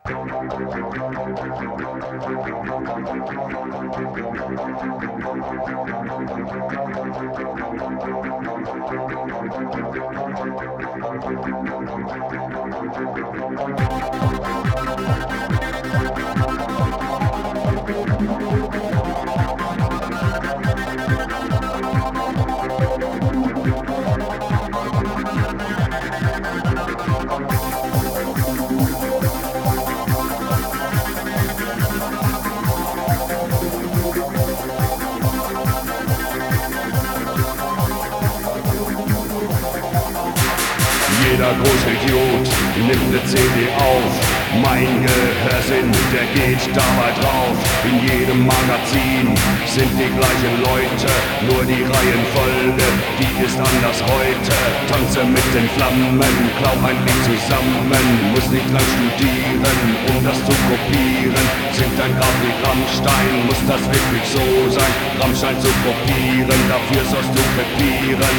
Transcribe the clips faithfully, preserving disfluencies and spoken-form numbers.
Jeder Großidiot nimmt ne C D auf. Mein Gehörsinn, der geht dabei drauf. In jedem Magazin sind die gleichen Leute, nur die Reihenfolge, die ist anders heute. Tanze mit den Flammen, glaub ein Lied zusammen, muss nicht lang studieren, um das zu kopieren. Singt ein Graf wie Rammstein, muss das wirklich so sein, Rammstein zu kopieren, dafür sollst du krepieren.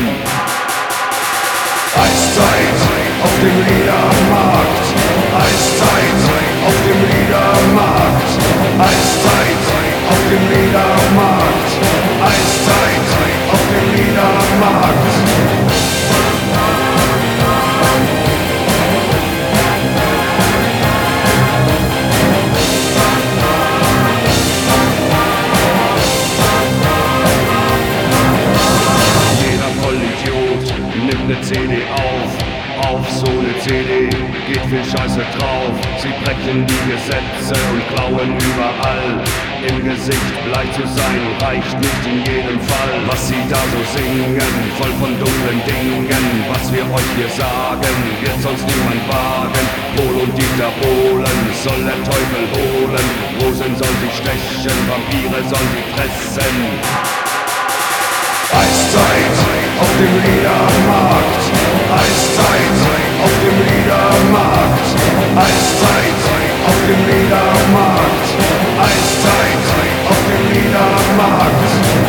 Eiszeit auf dem Liedermarkt, Eiszeit auf dem Liedermarkt, Eiszeit auf dem Liedermarkt, Eiszeit auf dem Liedermarkt. Nimmt ne C D auf, auf so ne C D geht viel Scheiße drauf. Sie brechen die Gesetze und klauen überall. Im Gesicht bleich zu sein reicht nicht in jedem Fall. Was sie da so singen, voll von dunklen Dingen. Was wir euch hier sagen, wird sonst niemand wagen. Pol und Dieter Bohlen soll der Teufel holen. Rosen soll sie stechen, Vampire soll sie fressen. Eiszeit auf dem Liedermarkt, Eiszeit auf dem Liedermarkt, Eiszeit auf dem Liedermarkt, Eiszeit auf dem Liedermarkt.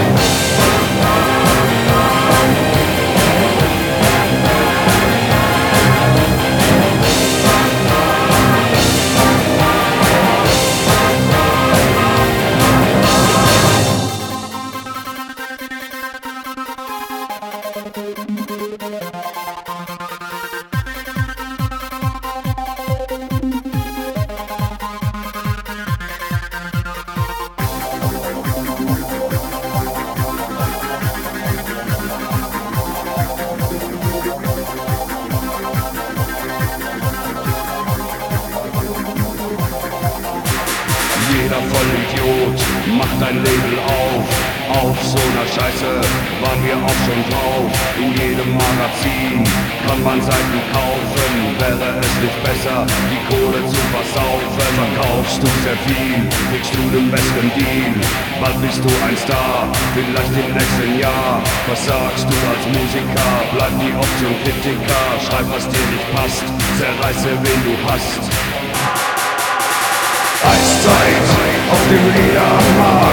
Jeder Vollidiot macht ein Label auf. Auf so ner Scheiße waren wir auch schon drauf. In jedem Magazin kann man Seiten kaufen. Wäre es nicht besser, die Kohle zu versaufen? Verkaufst du sehr viel, kriegst du den besten Deal. Bald bist du ein Star, vielleicht im nächsten Jahr. Was sagst du als Musiker? Bleib die Option Kritiker. Schreib, was dir nicht passt, zerreiße, wen du hast. Eiszeit auf dem Liedermarkt.